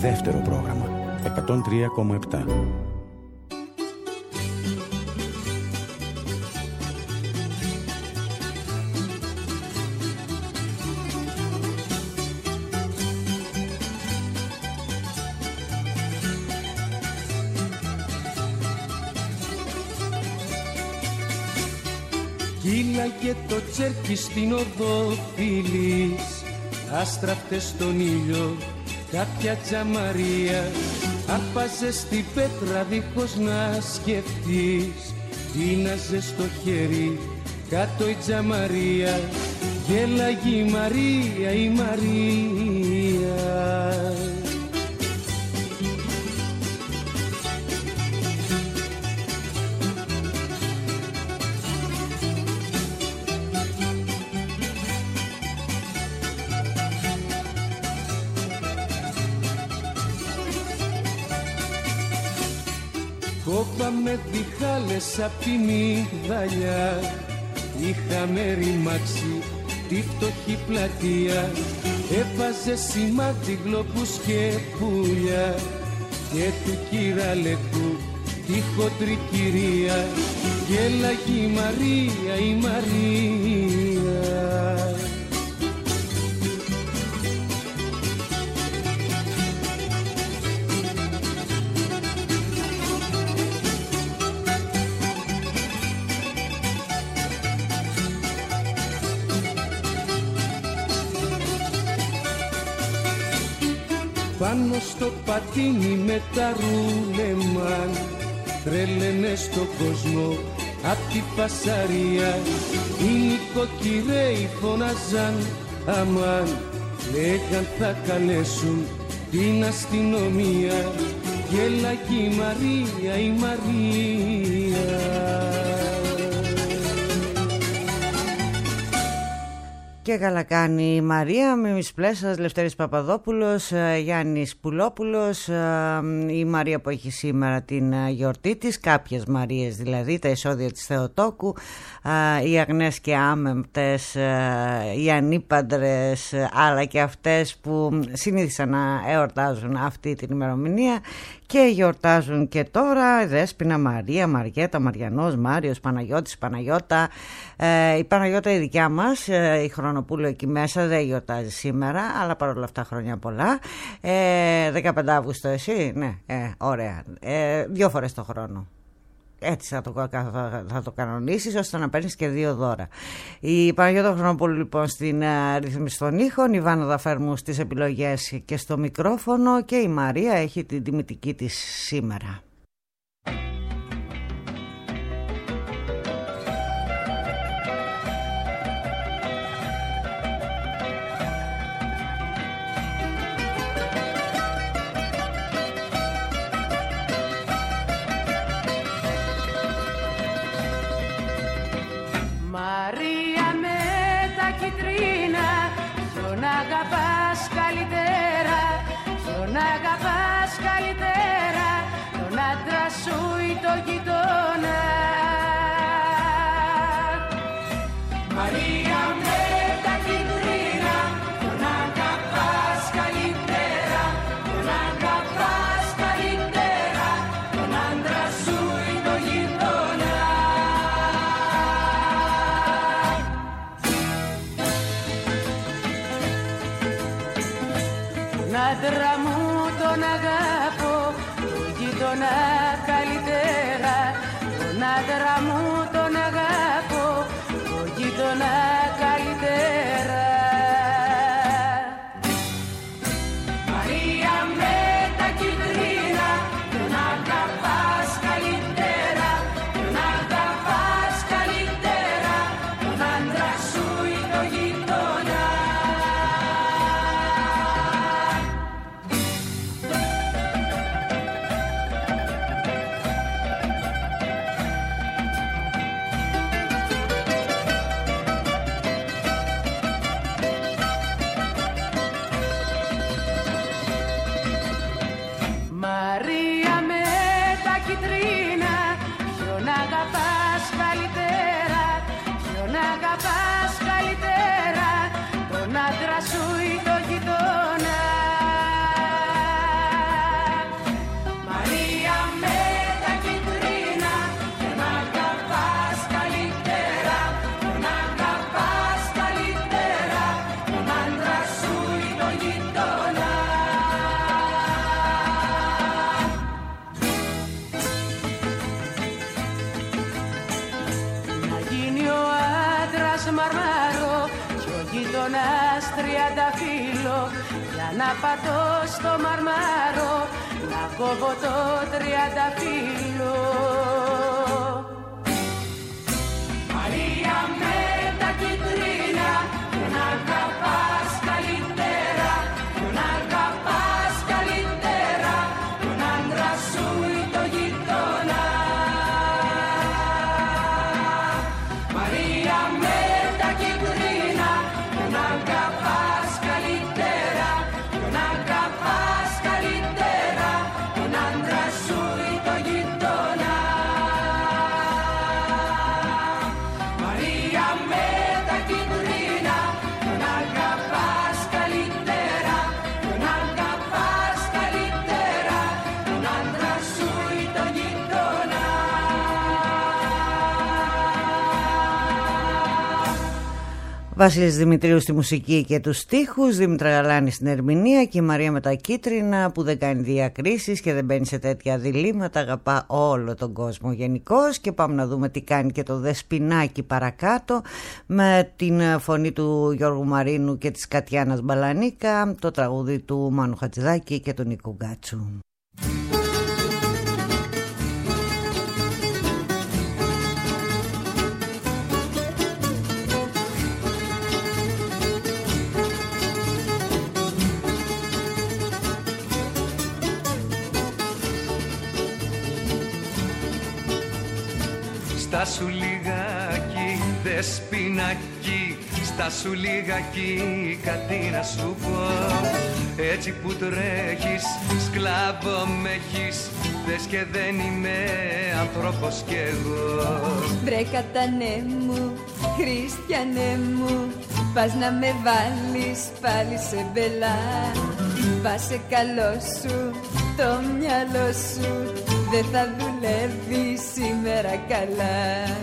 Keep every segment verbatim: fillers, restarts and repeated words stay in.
Δεύτερο πρόγραμμα εκατόν τρία κόμμα επτά. Κύλαγε το τσέρκι στην οδό φίλης, άστραφτε στον ήλιο κάποια τζαμαρία. Άρπαζε στην πέτρα δίχως να σκεφτείς, τίναζε στο χέρι κάτω η τζαμαρία. Γέλαγε η Μαρία, η Μαρία. Κόβαμε διχάλες απ' τη μυγδαλιά, είχαμε ρημάξει τη φτωχή πλατεία. Έβαζε σημάδι γλοπούς και πουλιά και του κυραλεκού τη χοντρή κυρία. Γέλαγε η Μαρία, η Μαρία. Πάνω στο πατίνι με τα ρούλεμαν, τρέλαινε στον κόσμο απ' τη φασαρία. Οι νοικοκυρέοι φωνάζαν αμάν, λέγαν θα καλέσουν την αστυνομία. Γέλαγε η Μαρία, η Μαρία. Και καλά κάνει η Μαρία, Μίμης Πλέσσας, Λευτέρης Παπαδόπουλος, Γιάννης Πουλόπουλος, η Μαρία που έχει σήμερα την γιορτή της, κάποιες Μαρίες δηλαδή, τα εισόδια της Θεοτόκου, οι αγνές και άμεμπτες, οι ανήπαντρες, αλλά και αυτές που συνήθισαν να εορτάζουν αυτή την ημερομηνία και γιορτάζουν και τώρα. Δέσποινα, Μαρία, Μαριέτα, Μαριανός, Μάριος, Παναγιώτης, Παναγιώτα. Ε, η Παναγιώτα η δικιά μας, ε, η Χρονοπούλου εκεί μέσα, δεν γιορτάζει σήμερα, αλλά παρόλα αυτά χρόνια πολλά. Ε, δεκαπέντε Αυγούστου εσύ, ναι, ε, ωραία. Ε, δύο φορές το χρόνο. Έτσι θα το, θα το κανονίσεις ώστε να παίρνεις και δύο δώρα. Η Παναγιώτα Χρονοπούλου λοιπόν στην uh, ρύθμιση των ήχων, η Βάνα Δαφέρμου στις επιλογές και στο μικρόφωνο, και η Μαρία έχει την τιμητική της σήμερα. Μαρία με τα κιτρίνα, ποιον αγαπάς καλύτερα, ποιον αγαπάς καλύτερα, τον άντρα σου ή το γειτόνα. Μαρία με τα κιτρίνα, ποιον αγαπάς καλύτερα, ποιον αγαπάς καλύτερα, τον άντρα σου ή το γειτόνα. Τον άντρα μου τον αγαπώ, τον γείτονα καλύτερα. Τον άντρα μου τον αγαπώ, τον γείτονα καλύτερα. Μαρία με τα κιτρίνα, τον αγαπάς καλύτερα, τον αγαπάς καλύτερα, τον άντρα σου ή το γείτονα. Μαρία με τα κιτρίνα, ποιον αγαπάς καλύτερα, ποιον αγαπάς καλύτερα, τον άντρα σου ή το γειτόνα. τριανταφύλλο, για να πατώ στο μαρμάρο, να κόβω το τριανταφύλλο. Μαρία με τα κιτρίνα, ποιον αγαπάς καλύτερα, ποιον αγαπάς καλύτερα, τον άντρα σου ή το γειτόνα. Μαρία με τα κιτρίνα, ποιον αγαπάς καλύτερα, ποιον αγαπάς καλύτερα, τον άντρα σου ή το γειτόνα. Μαρία με τα κιτρίνα, ποιον αγαπάς καλύτερα, ποιον αγαπάς καλύτερα, τον άντρα σου ή το γειτόνα. Βασίλης Δημητρίου στη μουσική και τους στίχους, Δήμητρα Γαλάνη στην ερμηνεία και η Μαρία με τα κίτρινα που δεν κάνει διακρίσεις και δεν μπαίνει σε τέτοια διλήμματα, αγαπά όλο τον κόσμο γενικώς. Και πάμε να δούμε τι κάνει και το Δεσποινάκι παρακάτω με την φωνή του Γιώργου Μαρίνου και της Κατιάνας Μπαλανίκα, το τραγούδι του Μάνου Χατζηδάκη και του Νίκου Γκάτσου. Στάσου λιγάκι, Δεσποινάκι, στάσου λιγάκι, κάτι να σου πω. Έτσι που τρέχεις, σκλάβο με έχεις, δες και δεν είμαι άνθρωπος κι εγώ. Βρε κατανέ μου, Χριστιανέ μου, πας να με βάλεις πάλι σε μπελά. Βάσε καλό σου, το μυαλό σου, δεν θα δουλεύει σήμερα καλά.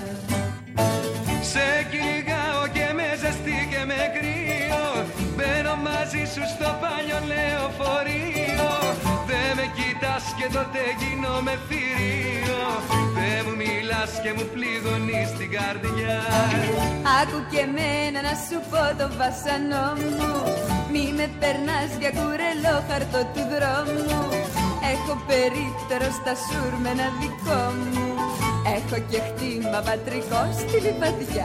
Σε κυνηγάω και με ζεστή και με κρύο, μπαίνω μαζί σου στο παλιό λεωφορείο. Δεν με κοιτάς και τότε γίνομαι θηρίο, δεν μου μιλάς και μου πληγωνείς την καρδιά. Άκου και μένα να σου πω το βασανό μου, μη με περνάς για κουρελό χαρτό του δρόμου. Έχω περίπτερο στα σούρμενα δικό μου, έχω και χτήμα πατρικό στη λιβαδιά.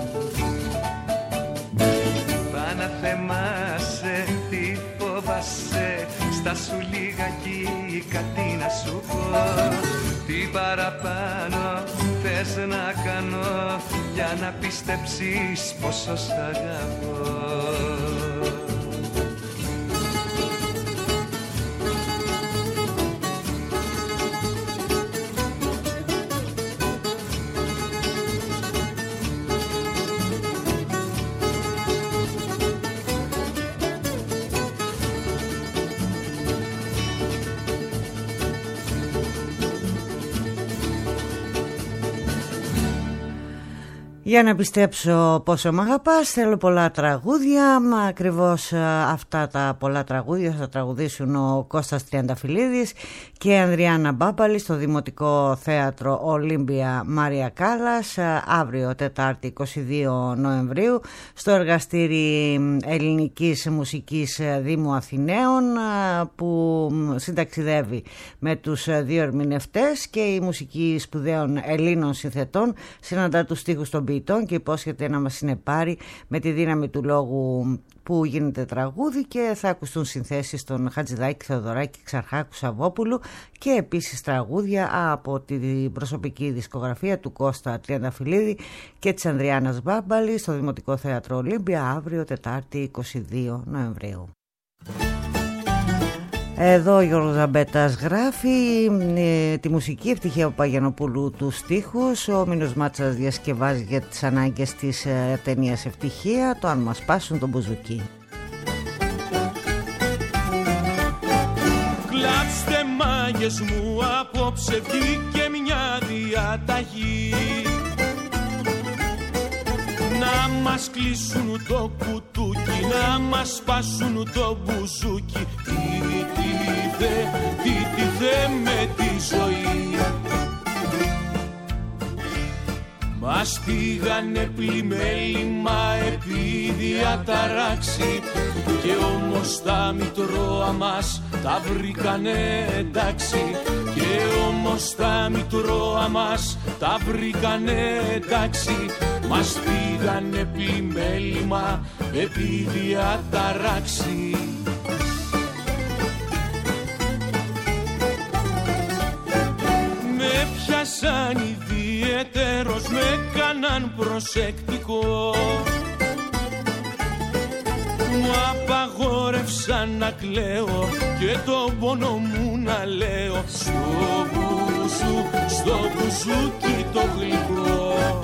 Πάνα θεμάσαι, τι φοβάσαι, στάσου λιγάκι, κάτι να σου πω. Τι παραπάνω θες να κάνω, για να πιστέψεις πόσο σ' αγαπώ. Για να πιστέψω πόσο μ' αγαπάς, θέλω πολλά τραγούδια. Μα ακριβώς αυτά τα πολλά τραγούδια θα τραγουδήσουν ο Κώστας Τριανταφυλλίδης και η Ανδριάννα Μπάμπαλη στο Δημοτικό Θέατρο Ολύμπια Μάρια Κάλλας αύριο Τετάρτη είκοσι δύο Νοεμβρίου στο εργαστήρι Ελληνικής Μουσικής Δήμου Αθηναίων, που συνταξιδεύει με τους δύο ερμηνευτές και η μουσική σπουδαίων Ελλήνων συνθετών συναντά τους στίχους των ποιητών και υπόσχεται να μας συνεπάρει με τη δύναμη του λόγου που γίνεται τραγούδι, και θα ακουστούν συνθέσεις των Χατζηδάκη, Θεοδωράκη, Ξαρχάκου, Σαββόπουλου και επίσης τραγούδια από την προσωπική δισκογραφία του Κώστα Τριανταφυλλίδη και της Ανδριάννας Μπάμπαλη στο Δημοτικό Θέατρο Ολύμπια αύριο Τετάρτη είκοσι δύο Νοεμβρίου. Εδώ ο Γιώργος Ζαμπέτας γράφει ε, τη μουσική, Ευτυχία Παπαγιανοπούλου τους στίχους, ο Μίνος Μάτσας διασκευάζει για τις ανάγκες της ε, ταινίας Ευτυχία το «Αν μας πάσουν τον μπουζουκί». Κλάψτε μάγες μου, απόψε βγήκε μια διαταγή, να μας κλείσουν το κουτούκι, να μας σπάσουν το μπουζούκι. Τι, τι, δε, τι, τι, δε με τη ζωή. Μας πήγανε πλημέλημα επί διαταράξη, τα μητρώα μας τα βρήκανε εντάξει. Και όμως τα μητρώα μας τα βρήκανε εντάξει. Μας πήγανε πλημέλημα επί διαταράξη. Με πιάσαν ιδιαίτερος, με κάναν προσεκτικό. Μου απαγόρευσαν να κλαίω και το πόνο μου να λέω. Στο μπουζού, στο μπουζούκι το γλυκό.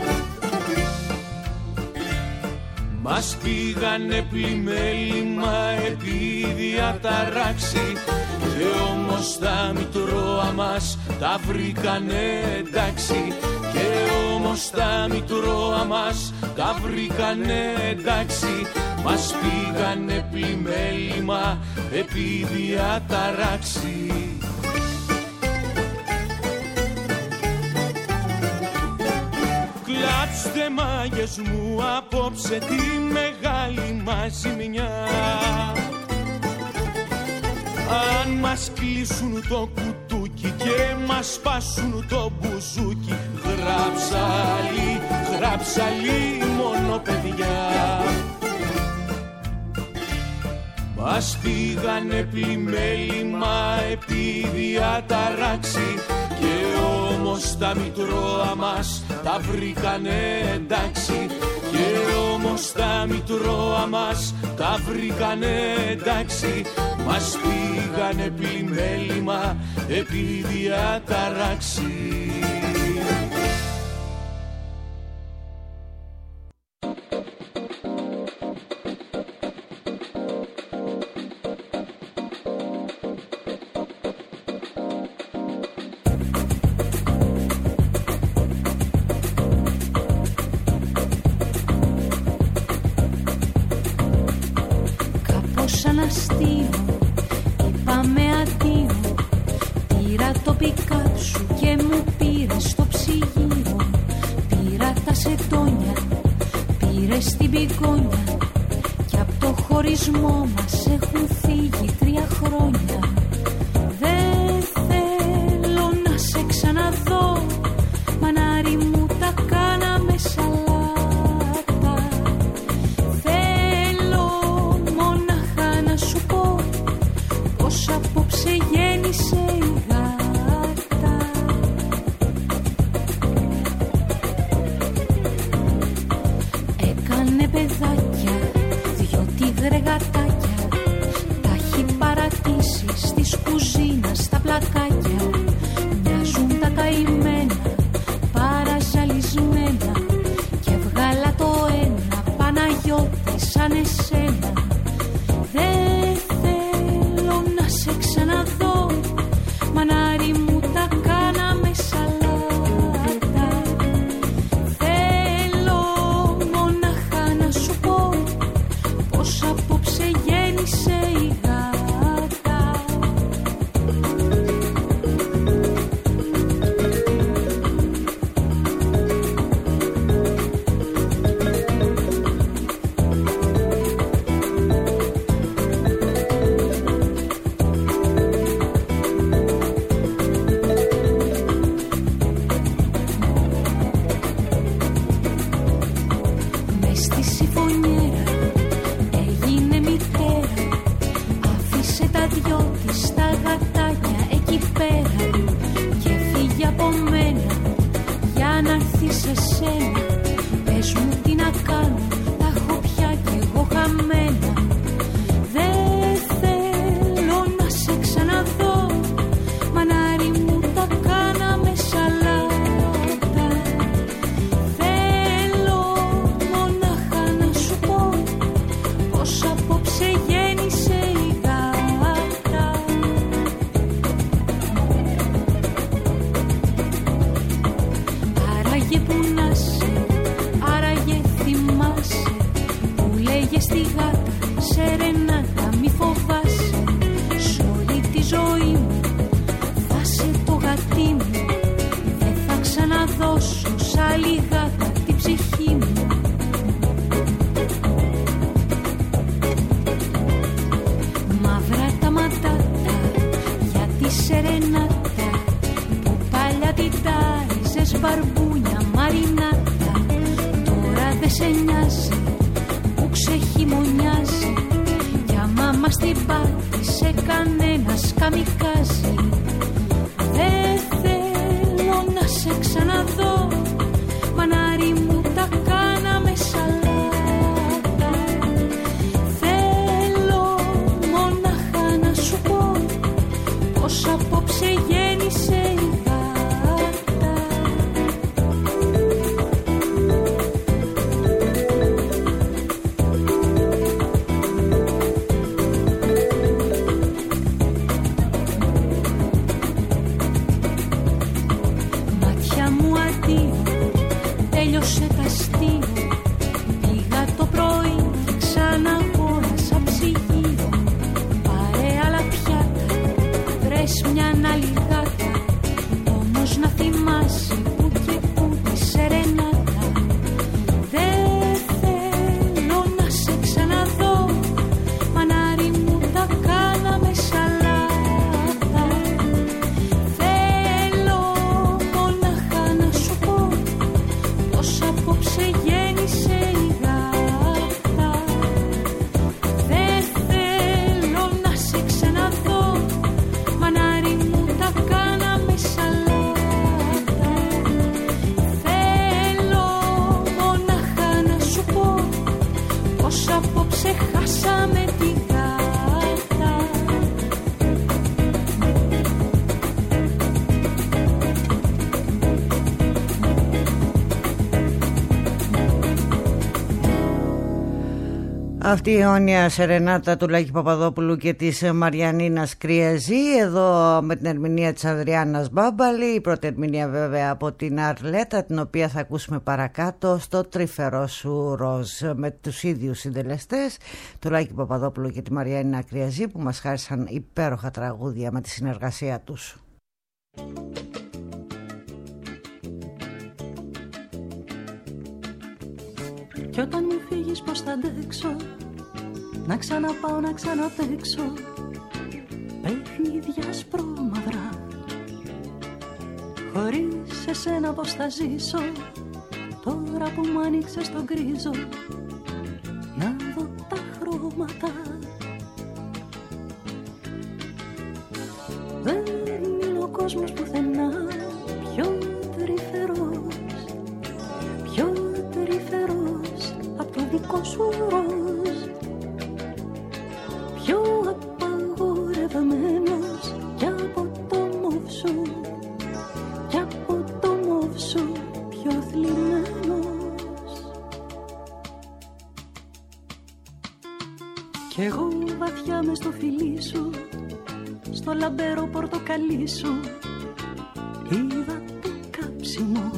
Μας πήγανε πλημέλημα επί διαταράξη. Και όμως τα μητρώα μας τα βρήκανε εντάξει. Και όμως τα μητρώα μας τα βρήκανε εντάξει. Μας πήγανε πλημέλημα επί διαταράξη. Κλάψτε μάγες μου απόψε τη μεγάλη μας ζημιά. Αν μας κλείσουν το κουτούκι και μας σπάσουν το μπουζούκι, γράψαλι, γράψαλι μόνο παιδιά. Μας πήγανε πλημέλημα επί διαταράξη. Και όμως τα μητρώα μας τα βρήκανε εντάξει. Και όμως τα μητρώα μας τα βρήκανε εντάξει. Μας πήγανε πλημέλημα επί διαταράξη. μα στην πάτησε κανένας καμικάζι. Δεν θέλω να σε ξαναδώ, μανάρι μου τα κάναμε σαλάτα. Θέλω μονάχα να σου πω πως απόψε γέννησε η γάτα. Μάτια μου αντίο, τέλειωσε τα αστείο. Πήγα το πρωί και ξανά αγόρασα ψυγείο. Πάρε άλλα πιάτα, βρες μια άλλη γάτα. Όμως να θυμάσαι που και που τη σερενάτα. Δεν θέλω να σε ξαναδώ, μανάρι μου τα κάναμε σαλάτα. Θέλω μονάχα να σου πω πως απόψε γέννησε η γάτα. Δεν θέλω να σε ξαναδώ, μανάρι μου τα κάναμε σαλάτα. Θέλω μονάχα να σου πω πως απόψε χάσαμε τη γάτα. Αυτή η αιώνια σερενάτα του Λάκη Παπαδόπουλου και της Μαριανίνας Κρυαζή, εδώ με την ερμηνεία της Ανδριάννας Μπάμπαλη, η πρώτη ερμηνεία βέβαια από την Αρλέτα, την οποία θα ακούσουμε παρακάτω στο Τρυφερό σου ροζ, με τους ίδιους συντελεστές, του Λάκη Παπαδόπουλου και τη Μαριανίνα Κρυαζή, που μας χάρισαν υπέροχα τραγούδια με τη συνεργασία τους. Κι όταν μου φύγεις πως θα αντέξω, να ξαναπάω να ξαναπαίξω παιχνίδια σπρώμαυρα. Χωρίς εσένα πως θα ζήσω, τώρα που μου άνοιξες τον γκρίζο, να δω τα χρώματα. Δεν είναι ο κόσμος πουθενά πιο τρυφερός, πιο τρυφερός απ' το δικό σου ροζ, πιο απαγορευμένος κι από το μοβ σου, κι από το μοβ σου πιο θλιμμένος. Κι εγώ βαθιά μες στο φιλί σου, στο λαμπέρο πορτοκαλί σου, είδα το κάψιμο.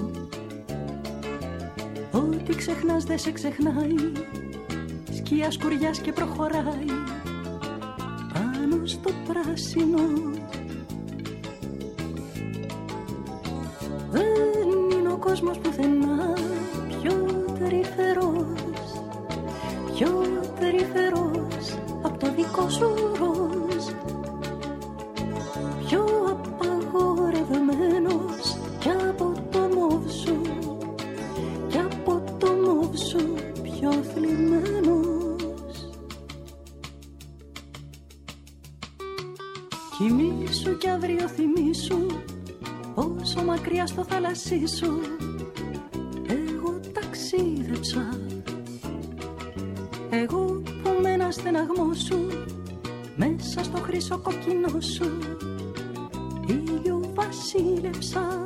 Ό,τι ξεχνάς δεν σε ξεχνάει, σκιά σκουριάς και προχωράει πάνω στο πράσινο. Δεν είναι ο κόσμος πουθενά πιο τρυφερός, πιο τρυφερός απ' το δικό σου ροζ, πιο απαγορευμένος κι από το μοβ σου, κι από το μοβ σου πιο θλιμμένος. Κοιμήσου κι αύριο θυμήσου πόσο μακριά στο θάλασσί σου εγώ ταξίδεψα. Εγώ που με ένα στεναγμό σου, μέσα στο χρυσό κοκκινό σου ήλιο βασίλεψα.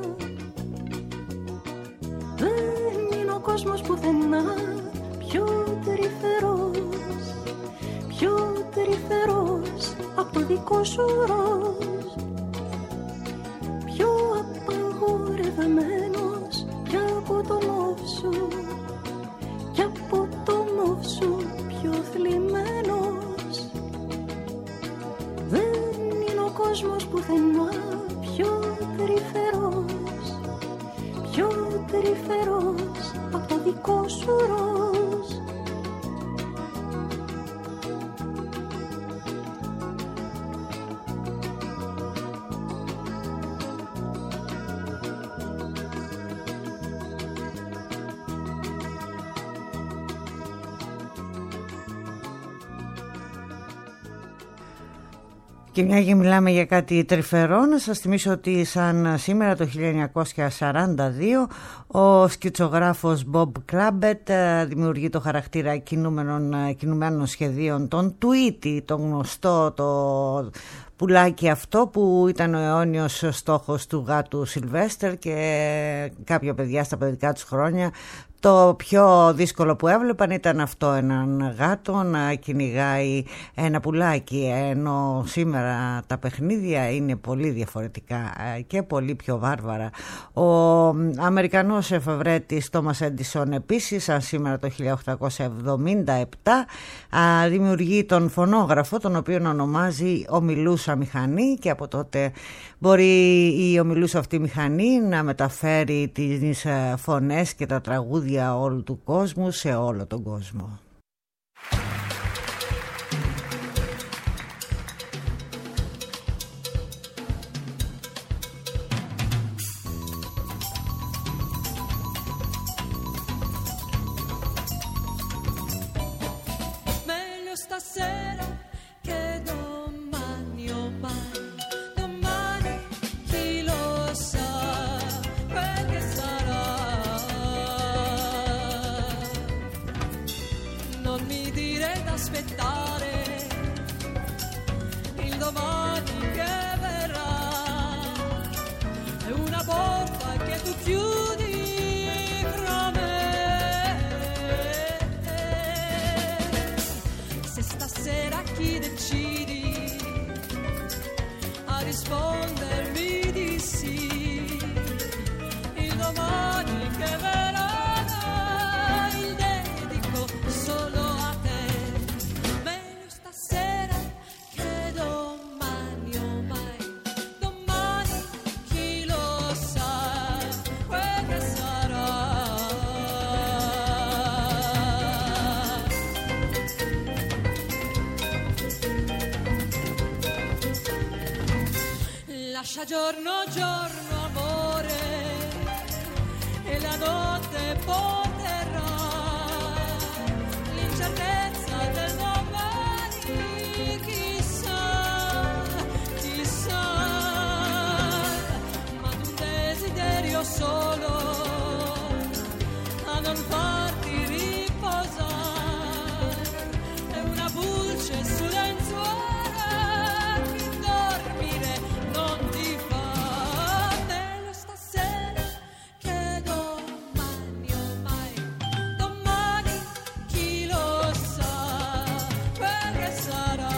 Δεν είναι ο κόσμος πουθενά πιο τρυφερός, πιο τρυφερός απ' το δικό σου ροζ, πιο απαγορευμένος κι από το μοβ σου, κι από το μοβ σου πιο θλιμμένος. Δεν είναι ο κόσμος πουθενά πιο τρυφερός, πιο τρυφερός απ' το δικό σου ροζ. Και μια και μιλάμε για κάτι τρυφερό, να σας θυμίσω ότι σαν σήμερα το χίλια εννιακόσια σαράντα δύο ο σκητσογράφος Bob Clampett δημιουργεί το χαρακτήρα κινουμένων σχεδίων, τον Tweety, τον γνωστό το πουλάκι αυτό που ήταν ο αιώνιος στόχος του γάτου Σιλβέστερ, και κάποια παιδιά στα παιδικά τους χρόνια το πιο δύσκολο που έβλεπαν ήταν αυτό, έναν γάτο να κυνηγάει ένα πουλάκι, ενώ σήμερα τα παιχνίδια είναι πολύ διαφορετικά και πολύ πιο βάρβαρα. Ο Αμερικανός εφευρέτης Τόμας Έντισον επίσης, σαν σήμερα το χίλια οκτακόσια εβδομήντα επτά, δημιουργεί τον φωνόγραφο, τον οποίο ονομάζει ομιλούσα μηχανή, και από τότε μπορεί η ομιλούσα αυτή μηχανή να μεταφέρει τις φωνές και τα τραγούδια όλου του κόσμου σε όλο τον κόσμο. Meglio stasera che domani o mai, domani chi lo sa quel che sarà. Non mi dire d'aspettare il domani che verrà, è una porta che tu chiudi fra me. Se stasera chi decidi a rispondermi di sì, il domani che verrà il dedico solo a te. Meglio stasera che domani o mai, domani chi lo sa quel che sarà. Lascia giorno giorno amore e la notte poterà, l'incertezza del domani, chissà, chissà, ma un desiderio solo a non farti riposare, è una pulce su lenzuola che dormire non ti fa. Meglio stasera che domani o mai, domani chi lo sa quel che sarà.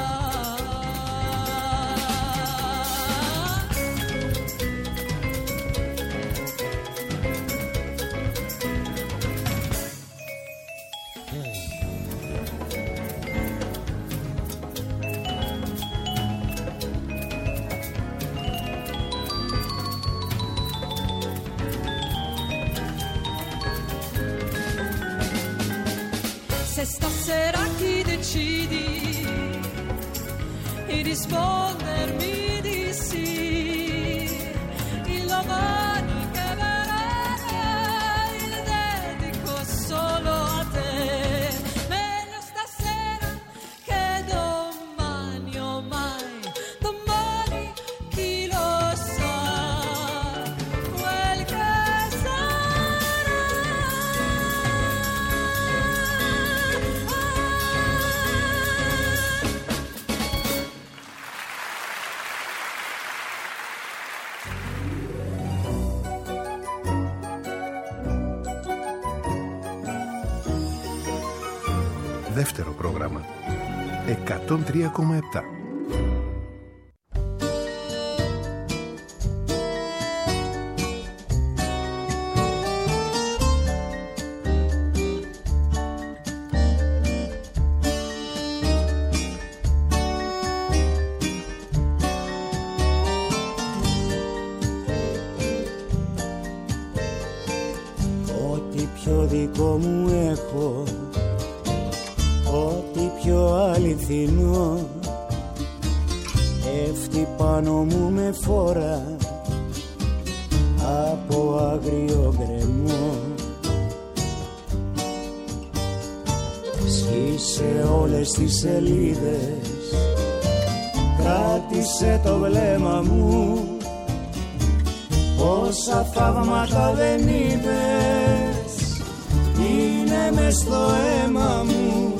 Se stasera chi decidi di rispondermi di sì, il domani che verrà il dedico solo a te. Meglio stasera che domani o mai, domani chi lo sa quel che sarà. Δεύτερο πρόγραμμα εκατόν τρία κόμμα επτά. Ό,τι πιο δικό μου έχω, ό,τι πιο αληθινό, έφτει πάνω μου με φόρα από άγριο γκρεμό. Σκίσε όλες τις σελίδες, πάτησε το βλέμμα μου. Πόσα θαύματα δεν είπες, είναι μες στο αίμα μου.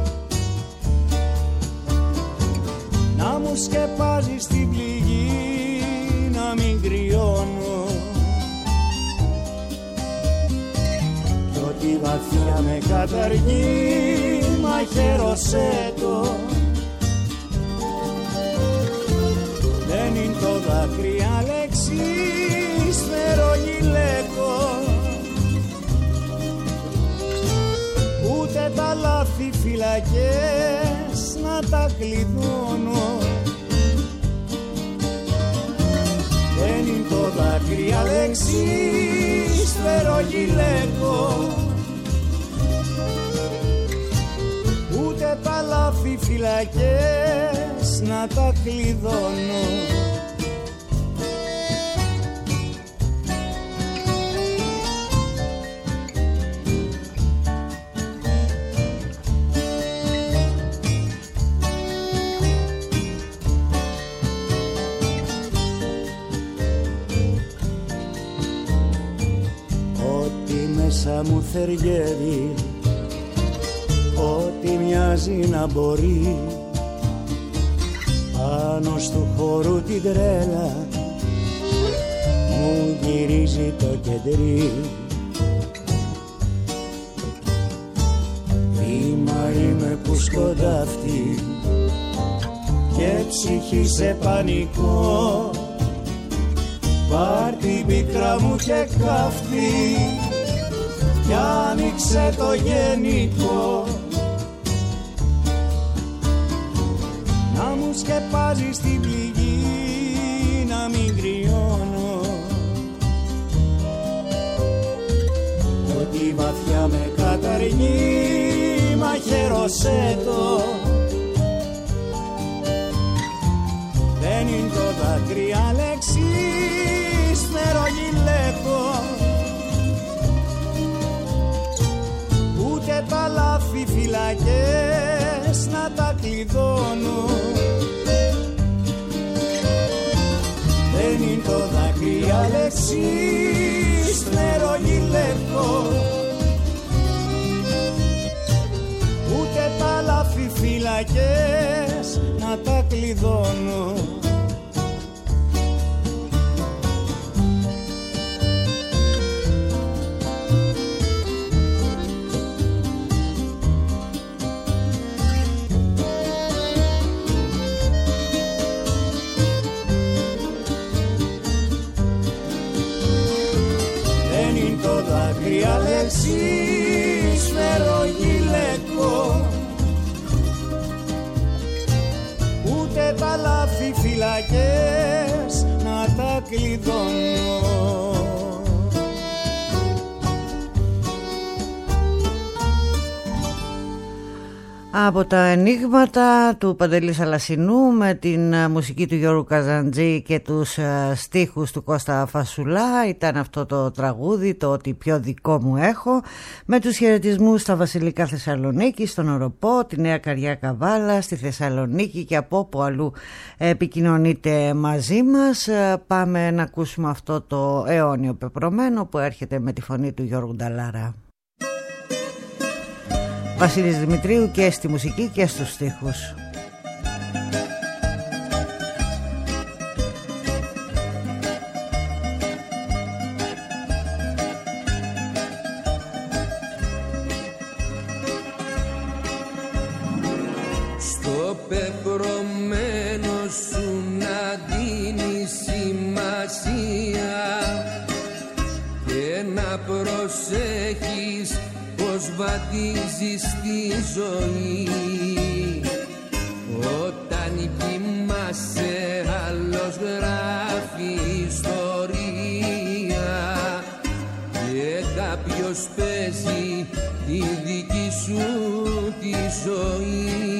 Να μου σκεπάζεις την πληγή, να μην κρυώνω, κι ό,τι βαθιά με καταργεί, μαχαίρωσέ το. Δεν είναι το δάκρυ Αλέξη, σφαιρογυλαίκο, ούτε τα λάθη φυλακές να τα κλειδώνω. Δεν είναι το δάκρυ Αλέξη, σφαιρογυλαίκο, ούτε τα λάθη φυλακές να τα κλειδώνω. Ό,τι μέσα μου θεργεύει, ό,τι μοιάζει να μπορεί, πάνω στου χώρου την τρέλα μου γυρίζει το κεντρί. Βήμα είμαι που σκοντάφτει και ψυχή σε πανικό. Πάρ' την πίκρα μου και καύτη κι άνοιξε το γενικό. Να μου σκεπάζεις την πληγή, να μην κρυώνω, ότι βαθιά με καταργεί, μαχαίρωσέ το. Δεν είναι το δάκρυ Αλέξη, σφαιρογυλαίκο, ούτε τα λάθη φυλακές να τα κλειδώνω. Δεν είναι το δάκρυ Αλέξη, σφαιρογυλαίκο, ούτε τα λάθη φυλακές να τα κλειδώνω. Αλέξη, σφαιρογυλαίκο, ούτε τα λάθη φυλακές να τα κλειδώνω. Από τα ενίγματα του Παντελή Σαλασσινού με την μουσική του Γιώργου Καζαντζή και τους στίχους του Κώστα Φασουλά ήταν αυτό το τραγούδι, το «Ότι πιο δικό μου έχω», με τους χαιρετισμούς στα Βασιλικά Θεσσαλονίκη, στον Οροπό, τη Νέα Καριά Καβάλα, στη Θεσσαλονίκη και από όπου αλλού επικοινωνείτε μαζί μας. Πάμε να ακούσουμε αυτό το αιώνιο πεπρωμένο που έρχεται με τη φωνή του Γιώργου Νταλάρα. Βασίλης Δημητρίου και στη μουσική και στους στίχους. Στο πεπρωμένο σου να δίνει σημασία και να προσέχεις πως βαδίζεις τη ζωή. Όταν κοιμάσαι άλλος γράφει ιστορία και κάποιος παίζει τη δική σου τη ζωή.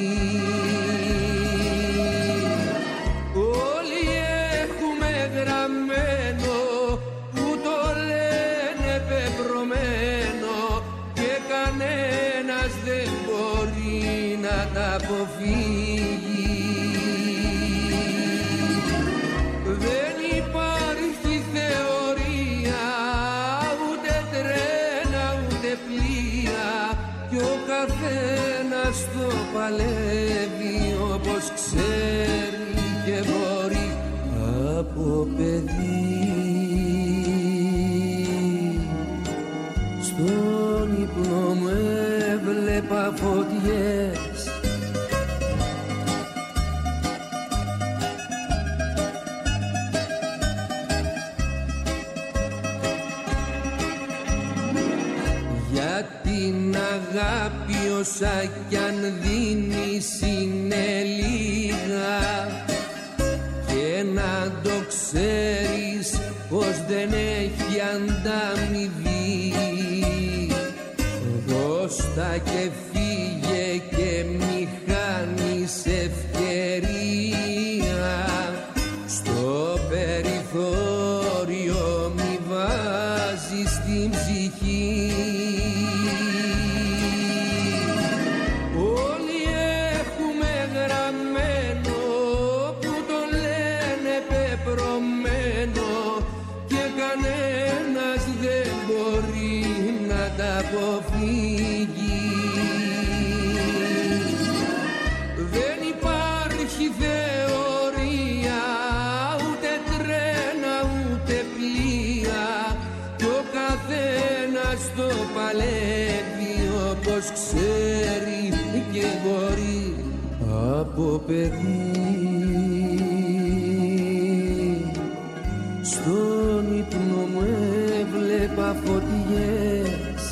Όλοι έχουμε γραμμένο που το λένε πεπρωμένο και κανένας δεν μπορεί να τα αποφύγει. παλεύει όπως ξέρει και μπορεί από παιδί. Στον ύπνο μου έβλεπα φωτιές, για την αγάπη όσα κι αν δίνεις είναι λίγα, και να το ξέρεις πως δεν έχει ανταμοιβή. Δώστα και φύγε και μη χάνεις ευκαιρία, στο περιθώριο μη βάζεις την ψυχή. Όλοι έχουμε γραμμένο που το λένε πεπρωμένο και κανένας δεν μπορεί να τα αποφύγει. Δεν υπάρχει θεωρία, ούτε τρένα ούτε πλοία, κι ο καθένας το παλεύει όπως ξέρει και μπορεί από παιδί. Στον ύπνο μου έβλεπα φωτιές,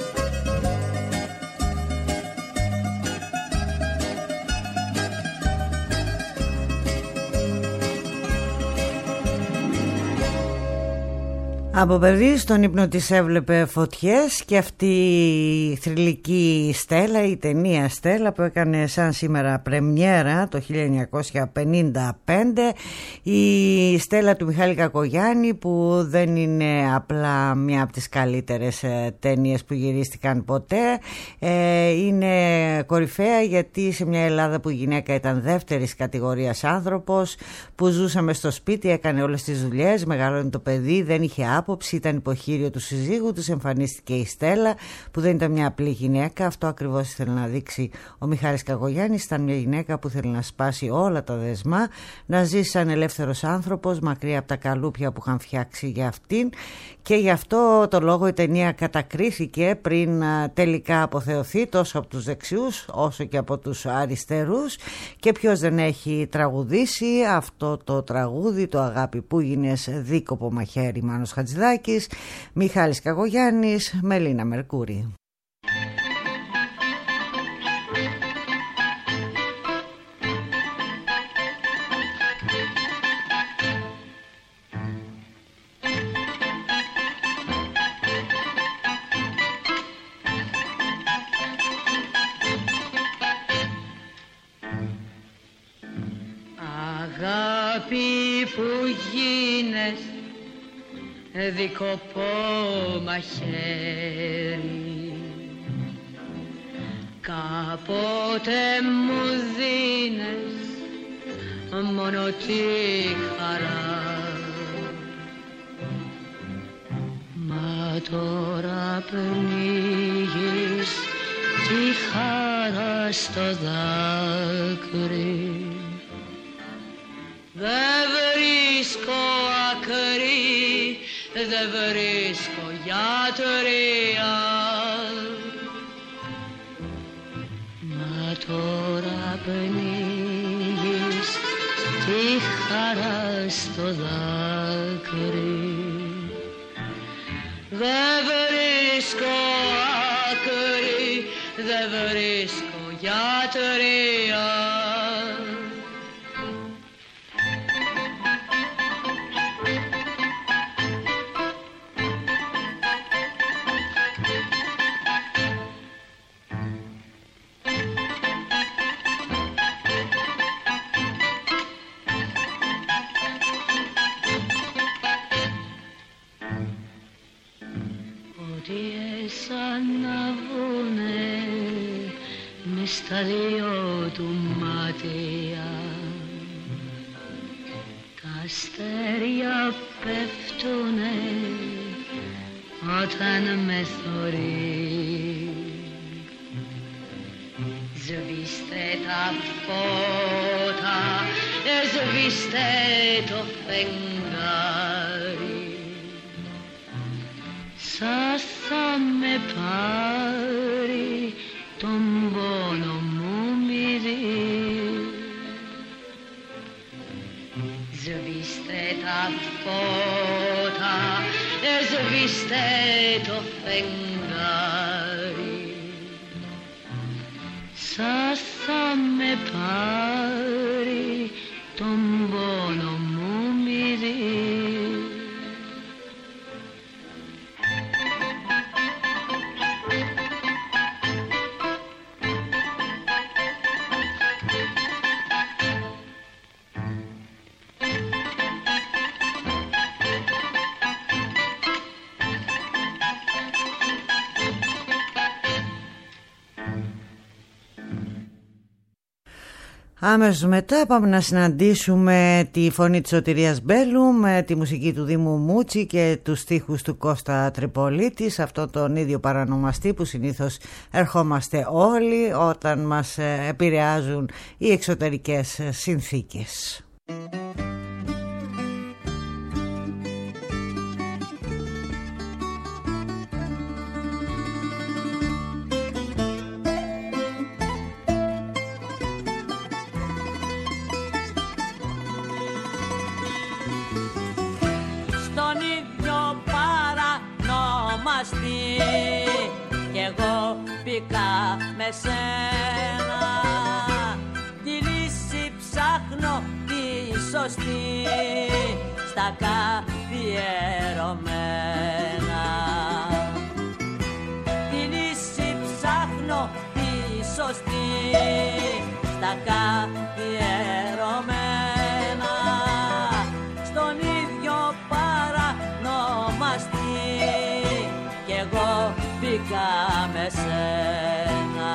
από παιδί στον ύπνο της έβλεπε φωτιές, και αυτή η θρυλική Στέλλα, η ταινία Στέλλα που έκανε σαν σήμερα πρεμιέρα το χίλια εννιακόσια πενήντα πέντε, η Στέλλα του Μιχάλη Κακογιάννη, που δεν είναι απλά μια από τις καλύτερες ταινίες που γυρίστηκαν ποτέ, είναι κορυφαία γιατί σε μια Ελλάδα που η γυναίκα ήταν δεύτερης κατηγορίας άνθρωπος, που ζούσαμε στο σπίτι, έκανε όλες τις δουλειές, μεγαλώνει το παιδί, δεν είχε άποψη, ήταν υποχείριο του συζύγου τους, εμφανίστηκε η Στέλλα που δεν ήταν μια απλή γυναίκα. Αυτό ακριβώς ήθελε να δείξει ο Μιχάλης Κακογιάννης. Ήταν μια γυναίκα που θέλει να σπάσει όλα τα δεσμά, να ζήσει σαν ελεύθερος άνθρωπος, μακριά από τα καλούπια που είχαν φτιάξει για αυτήν, και γι' αυτό το λόγο η ταινία κατακρίθηκε πριν τελικά αποθεωθεί τόσο από τους δεξιούς όσο και από τους αριστερούς. Και ποιος δεν έχει τραγουδήσει αυτό το τραγούδι, το αγάπη που γίνες, δίκοπο μαχαίρι, Μάνος Χατζηδάκης, Μιχάλης Κακογιάννης, Μελίνα Μερκούρη. Αγάπη που γίνες, δίκοπο μαχαίρι, κάποτε μου δίνες μόνο τη χαρά, μα τώρα πνίγεις τη χαρά στο δάκρυ. Δεν βρίσκω άκρη, δεν βρίσκω γιατρία, μα τώρα πνίγεις τη χαρά στο δάκρυ. Δεν βρίσκω άκρη, δεν βρίσκω γιατρία. Στα δύο του μάτια τα αστέρια πέφτουνε όταν με θωρεί. Σβήστε τα φώτα, σβήστε το φεγγάρι. Σας θα με πάρει τον πόνο μου μυρί. Σβήστε τα φώτα, σβήστε το φεγγάρι. Σας θα με πάρει τον πόνο μου μυρί. Άμεσως μετά πάμε να συναντήσουμε τη φωνή της Σωτηρίας Μπέλου με τη μουσική του Δήμου Μούτσι και τους στίχους του Κώστα Τριπολίτη, σε αυτό τον ίδιο παρανομαστή που συνήθως ερχόμαστε όλοι όταν μας επηρεάζουν οι εξωτερικές συνθήκες. Κι εγώ μπήκα με σένα, τη λύση ψάχνω τη σωστή στα καθιερωμένα. Τη λύση ψάχνω τη σωστή στα καθιερωμένα, στον ίδιο παρανομαστή κι εγώ μπήκα με σένα.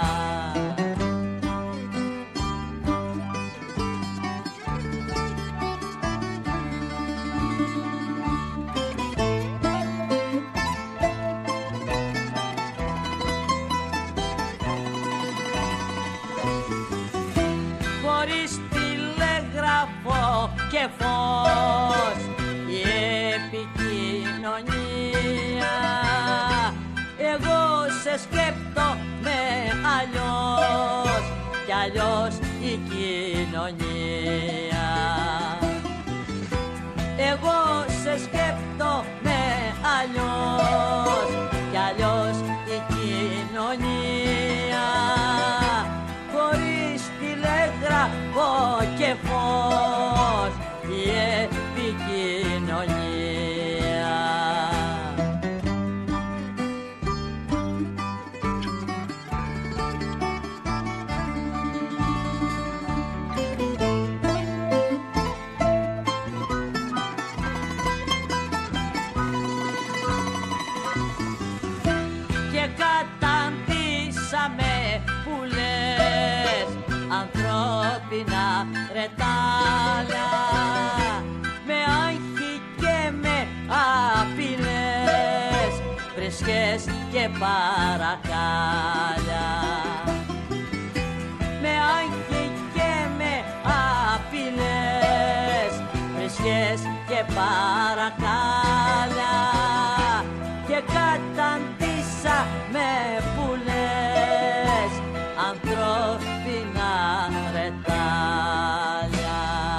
Χωρίς τηλεγράφο και φως η επικοινωνία, εγώ σε σκέπτομαι αλλιώς κι αλλιώς η κοινωνία. Εγώ σε σκέπτομαι αλλιώς κι αλλιώς η κοινωνία. Χωρίς τηλεγράφο και φως η επικοινωνία. Που λες ανθρώπινα ρετάλια, με άγχη και με απειλές, βρίσκες και παρακάλια. Με άγχη και με απειλές, βρίσκες και παρακάλια, και καταντήσα με που λες ανθρώπινα ρετάλια.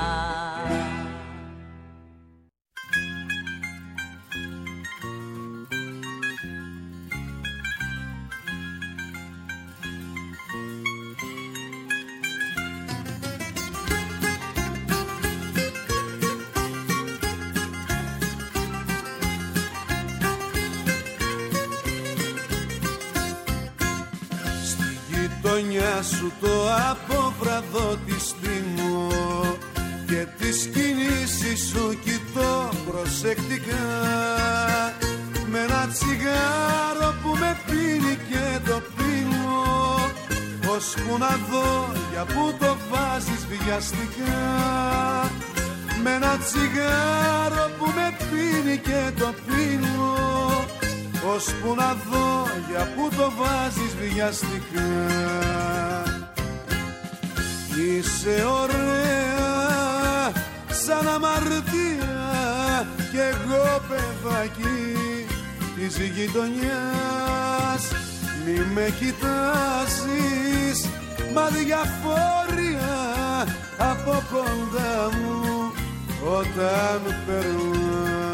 γειτονιά σου το αποβραδό της θυμώ και τις κινήσεις σου κοιτώ προσεκτικά, με ένα τσιγάρο που με πίνει και το πίνω, ώσπου να δω για που το βάζεις βιαστικά. Με ένα τσιγάρο που με πίνει και το πίνω, ώσπου να δω για που το βάζεις βιαστικά. Είσαι ωραία σαν αμαρτία κι εγώ παιδάκι της γειτονιάς. Μη με κοιτάζεις μα διαφόρια από κοντά μου όταν περνάς.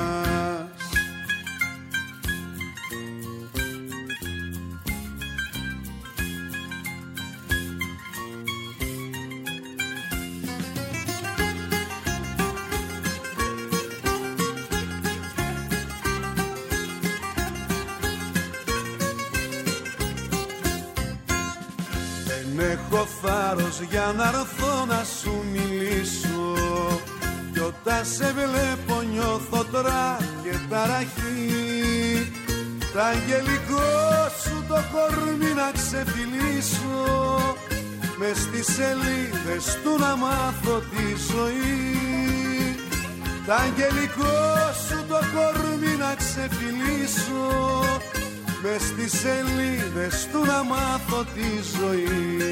Έχω θάρρος για να έρθω να σου μιλήσω κι όταν σε βλέπω νιώθω τώρα και ταραχή. Τ' αγγελικό σου το κορμί να ξεφυλίσω, μες στις σελίδες του να μάθω τη ζωή. Τ' αγγελικό σου το κορμί να ξεφυλίσω, μες στις σελίδες του να μάθω τη ζωή.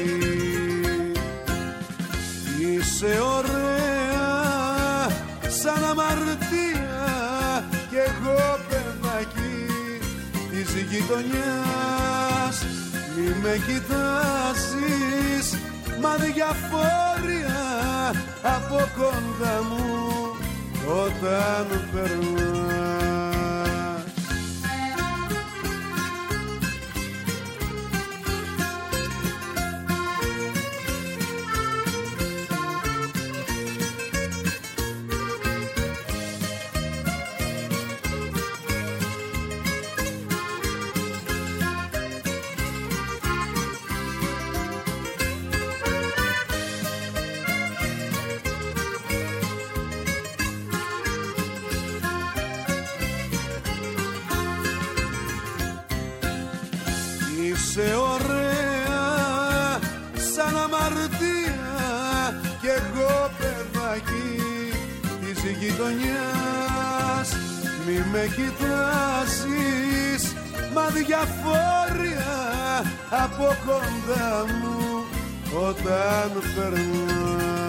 Είσαι ωραία σαν αμαρτία κι εγώ παιδάκι της γειτονιάς. Μη με κοιτάζεις μα διαφόρια από κοντά μου όταν περνάς. Είσαι ωραία σαν αμαρτία κι εγώ παιδάκι της γειτονιάς. Μη με κοιτάζεις μα διαφόρια από κοντά μου όταν περνάς.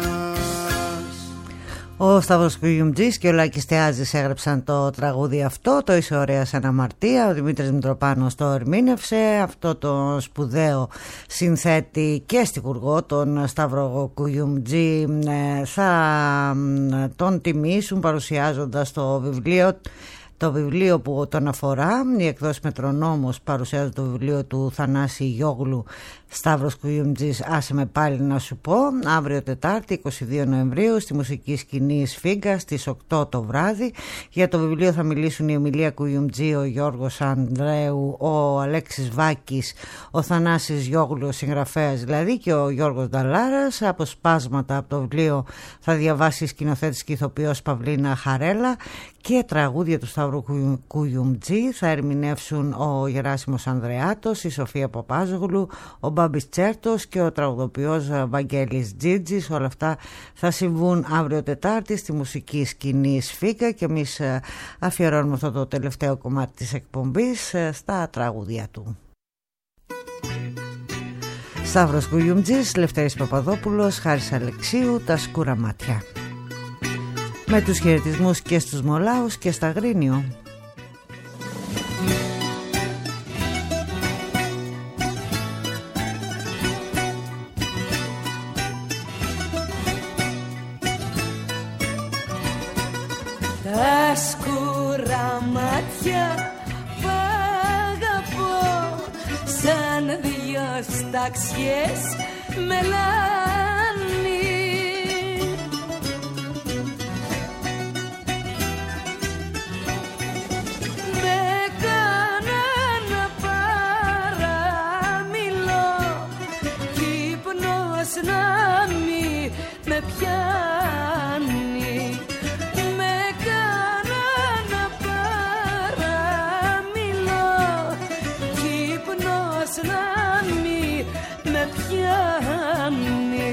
Ο Σταύρος Κουγιουμτζής και ο Λάκης Θεάζης έγραψαν το τραγούδι αυτό, το «Είσαι ωραία σαν αμαρτία». Ο Δημήτρης Μητροπάνος το ερμήνευσε, αυτό το σπουδαίο συνθέτη και στιχουργό, τον Σταύρο Κουγιουμτζή, θα τον τιμήσουν παρουσιάζοντας το βιβλίο Το βιβλίο που τον αφορά. Η εκδόση Μετρονόμος παρουσιάζει το βιβλίο του Θανάση Γιόγλου, Σταύρος Κουγιουμτζής, άσε με πάλι να σου πω, αύριο Τετάρτη είκοσι δύο Νοεμβρίου στη μουσική σκηνή Σφίγγα στις οκτώ το βράδυ. Για το βιβλίο θα μιλήσουν η Εμιλία Κουγιουμτζή, ο Γιώργος Ανδρέου, ο Αλέξης Βάκης, ο Θανάσης Γιόγλου, ο συγγραφέας δηλαδή, και ο Γιώργος Νταλάρας. Αποσπάσματα από το βιβλίο θα διαβάσει η σκηνοθέτης και ηθοποιός Παυλίνα Χαρέλα και τραγούδια του Σταύρου Κουγιουμτζή θα ερμηνεύσουν ο Γεράσιμος Ανδρεάτος, η Σοφία Παπάζογλου, ο Μπάμπης Τσέρτος και ο τραγουδοποιός Βαγγέλης Τζίτζης. Όλα αυτά θα συμβούν αύριο Τετάρτη στη μουσική σκηνή Σφίγγα και εμείς αφιερώνουμε αυτό το τελευταίο κομμάτι της εκπομπής στα τραγούδια του. Σταύρος Κουγιουμτζής, Λευτέρης Παπαδόπουλος, Χάρης Αλεξίου, τα σκούρα μάτια. Με τους χαιρετισμούς και στους Μολάους και στα Γρίνιο. Τα σκούρα μάτια π' αγαπώ σαν δυο σταξιές μελάνι. Να μη με πιάνει, με κάνα να παραμιλώ κι ύπνος να μη με πιάνει.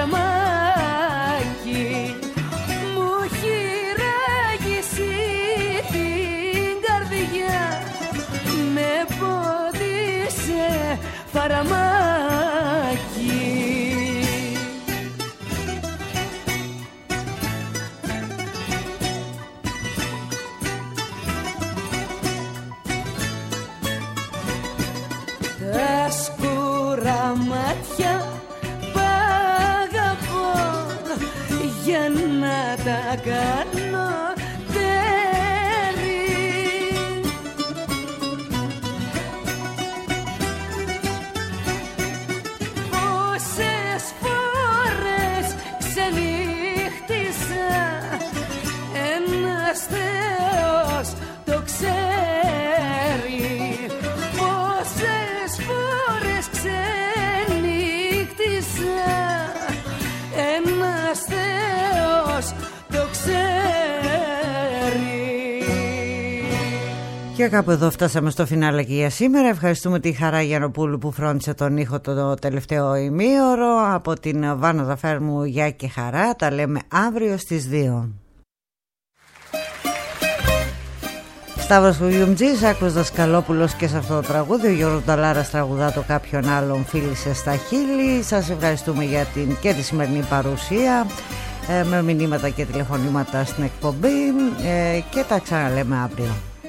παραμάκι μου έχει ράγισει την καρδιά, με πόδισε παραμάκι. Τα σκούρα μάτια π' αγαπώ για να τα κάνω τέρι. Πόσες φορές ξενύχτησα, ένας Θεός το ξέρει. Πόσες φορές ξενύχτησα, ένας Θεός το ξέρει. Και κάπου εδώ φτάσαμε στο φινάλε και για σήμερα. Ευχαριστούμε τη Χαρά Γιαννοπούλου που φρόντισε τον ήχο το τελευταίο ημίωρο. Από την Βάνα Δαφέρμου, γεια και χαρά. Τα λέμε αύριο στις δύο. Σταύρος Κουγιουμτζής, Άκος Δασκαλόπουλος και σε αυτό το τραγούδι. Ο Γιώργος Νταλάρας τραγουδά το κάποιον άλλον φίλησε στα χείλη. Σας ευχαριστούμε για την και τη σημερινή παρουσία ε, με μηνύματα και τηλεφωνήματα στην εκπομπή ε, και τα ξαναλέμε αύριο.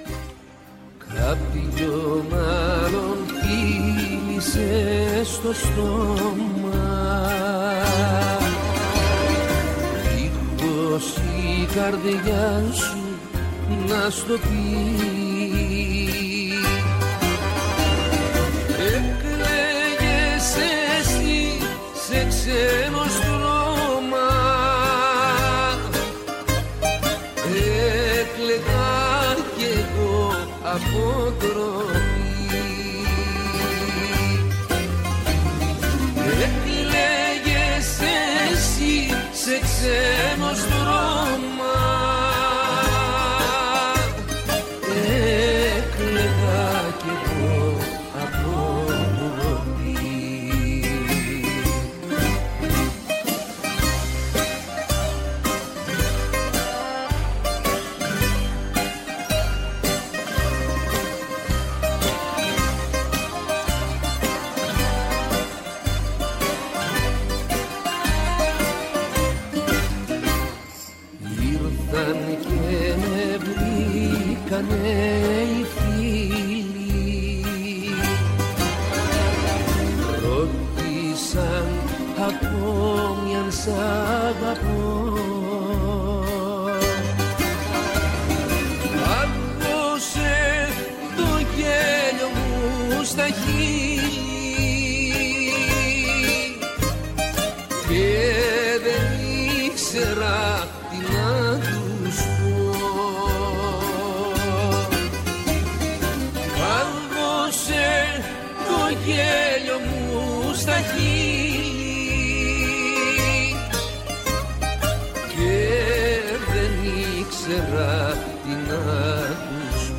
Κάποιον άλλον φίλησε στο στόμα, δίχως η καρδιά σου να στο πει. Έκλαιγες εσύ σε ξένο στρώμα, έκλαιγα κι εγώ από ντροπή. Έκλαιγες εσύ σε ξένο στρώμα, έκλαιγα κι εγώ από ντροπή. Ήρθαν και με βρήκανε οι φίλοι, ρώτησαν ακόμη αν σ' αγαπώ. Άκουσε το γέλιο μου στα χείλη και δεν ήξερα τι να τους πω. Άκουσε το γέλιο μου στα χείλη και δεν ήξερα τι να τους πω.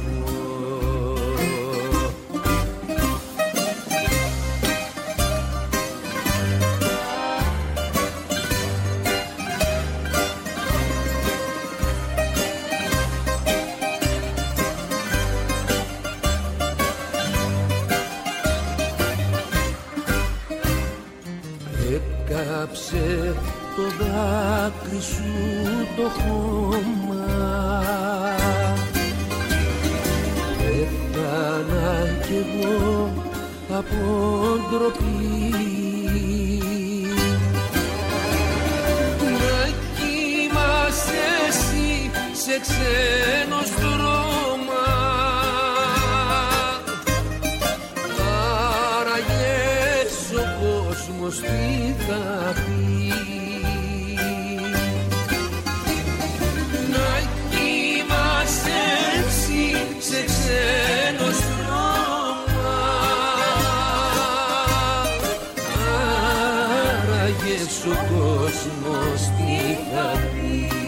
Έκαψε το δάκρυ σου το χώμα, πέθανα κι εγώ από ντροπή. Να κοιμάσαι εσύ σε ξένο στρώμα, άραγες ο κόσμος τι θα πει. Να κοιμάσαι εσύ σε ξένο στρώμα, άραγες ο κόσμος τι θα πει.